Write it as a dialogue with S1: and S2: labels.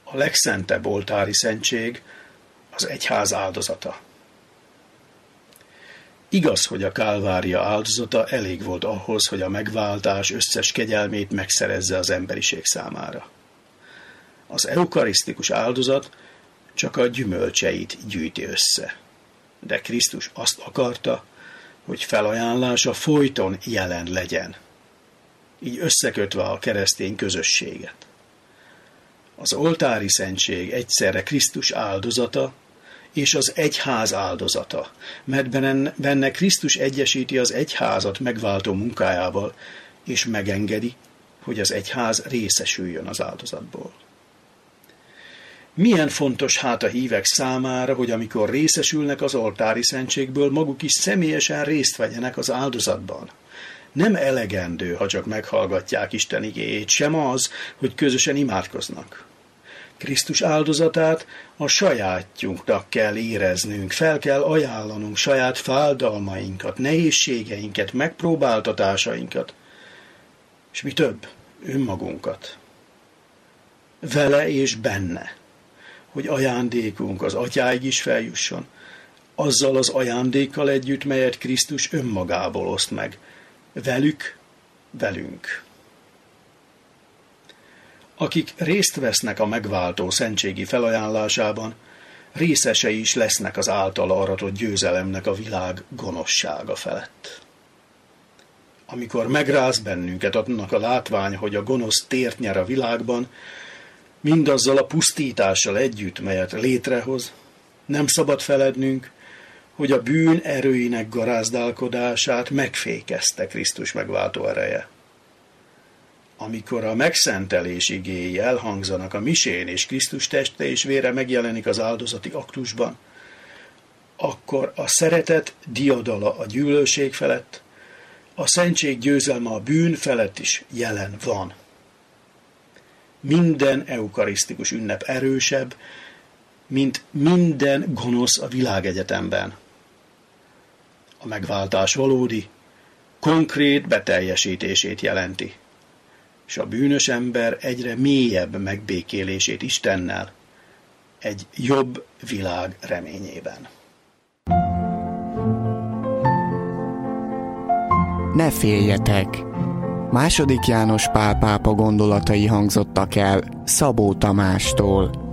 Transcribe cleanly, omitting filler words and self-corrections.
S1: A legszentebb oltári szentség az egyház áldozata. Igaz, hogy a Kálvária áldozata elég volt ahhoz, hogy a megváltás összes kegyelmét megszerezze az emberiség számára. Az eukarisztikus áldozat csak a gyümölcseit gyűjti össze. De Krisztus azt akarta, hogy felajánlása folyton jelen legyen, így összekötve a keresztény közösséget. Az oltári szentség egyszerre Krisztus áldozata és az egyház áldozata, mert benne Krisztus egyesíti az egyházat megváltó munkájával, és megengedi, hogy az egyház részesüljön az áldozatból. Milyen fontos hát a hívek számára, hogy amikor részesülnek az oltári szentségből, maguk is személyesen részt vegyenek az áldozatban. Nem elegendő, ha csak meghallgatják Isten igéjét, sem az, hogy közösen imádkoznak. Krisztus áldozatát a sajátjunknak kell éreznünk, fel kell ajánlanunk saját fájdalmainkat, nehézségeinket, megpróbáltatásainkat, és mi több, önmagunkat. Vele és benne, hogy ajándékunk az Atyáig is feljusson, azzal az ajándékkal együtt, melyet Krisztus önmagából oszt meg, velünk. Akik részt vesznek a megváltó szentségi felajánlásában, részesei is lesznek az általa aratott győzelemnek a világ gonoszsága felett. Amikor megráz bennünket annak a látvány, hogy a gonosz tért nyer a világban, mindazzal a pusztítással együtt, melyet létrehoz, nem szabad felednünk, hogy a bűn erőinek garázdálkodását megfékezte Krisztus megváltó ereje. Amikor a megszentelés igéi elhangzanak a misén, és Krisztus teste és vére megjelenik az áldozati aktusban, akkor a szeretet diadala a gyűlölség felett, a szentség győzelme a bűn felett is jelen van. Minden eukarisztikus ünnep erősebb, mint minden gonosz a világegyetemben. A megváltás valódi, konkrét beteljesítését jelenti, és a bűnös ember egyre mélyebb megbékélését Istennel, egy jobb világ reményében.
S2: Ne féljetek! II. János Pál pápa gondolatai hangzottak el Szabó Tamástól.